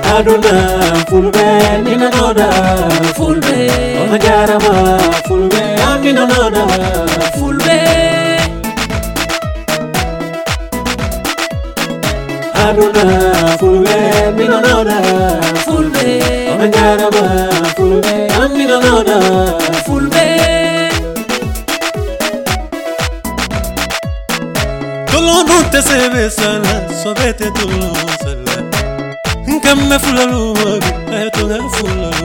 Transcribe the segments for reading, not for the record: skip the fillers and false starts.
aduna fulbe mina noda fulbe majarama fulbe amina noda fulbe aduna fulbe mina noda fulbe majarama fulbe amina noda fulbe tolo te sebe sala sobete tolo sala Kamme fulalu wabi ayato nga fulalu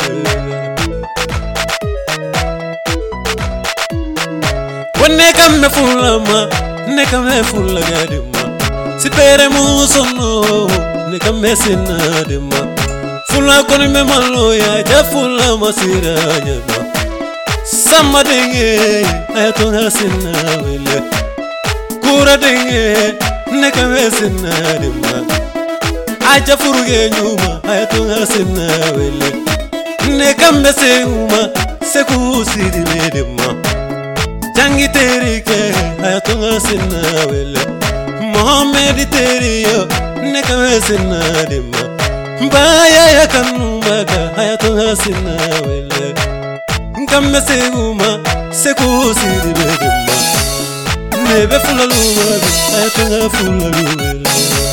Wanne kamme fulama ne kamme fulagadima Sipere musono ne kamme sinadima Fula koni me malo ya ja fulama siranya Sama denge ayato nga sinawele Kura denge ne kamme sinadima Aja furuge nyuma ayatunga sinna wele ne kambe seuma seku sidi medema jangi terike ayatunga sinna wele Mohammed teriyo ne kambe sinna dema baya yakanu baga ayatunga sinna wele kambe seuma seku sidi medema nebe fulalu ayatunga fulalu wele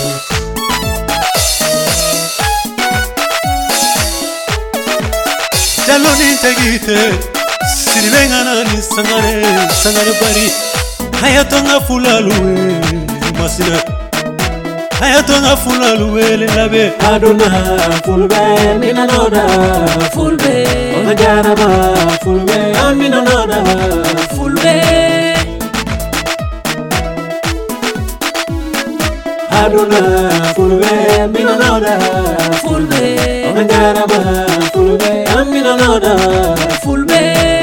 Jaloni tegite siribengana ni sangare bari hayatonga fulalu masina hayatonga fulalu le labe aduna fulbe mina noda fulbe majarama fulbe amina noda fulbe aduna fulbe mina noda fulbe majarama fulbe amina noda fulbe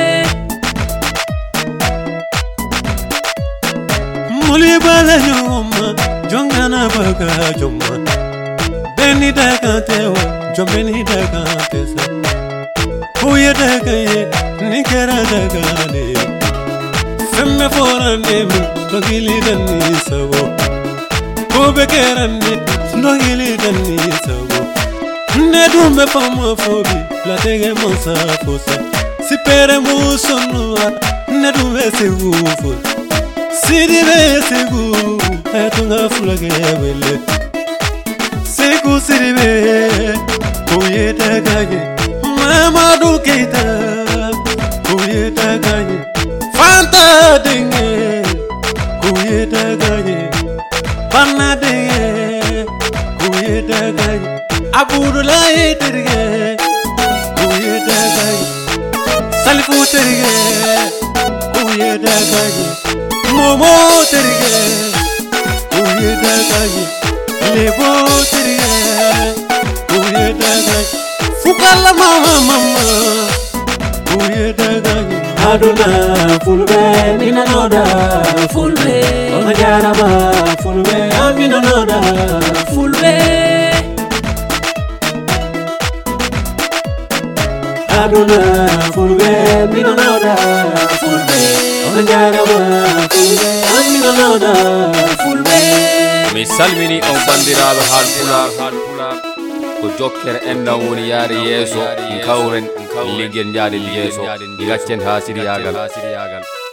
muli bala nyoma jongana baga joma beni daga tewa jombeni daga tesa huye daga ye nikera daga ne femme forande mi dogili danni sabo kobe kerande dogili danni sabo ne dumbe famo fobi la tege monsa fosa sipere musono ne dumbe segufu sidibe segu atunga fulage wele segu sidibe koye dagaye mama duketa koye dagaye fanta dinge koye dagaye panna dinge koye dagaye Abudulai terige kuye dagaye Salifu terige kuye dagaye Momo terige kuye dagaye Lebo terige kuye dagaye Fukala mama kuye dagaye Aduna fulbe mina noda fulbe majarama fulbe amina noda fulbe Aduna fulbe mina noda fulbe majarama fulbe amina noda fulbe mi salmini on bandiraɓe halpular ko jokkere enda woni yaade yeeso kawren ligguel jaaden yeeso gaccen ha siriyagal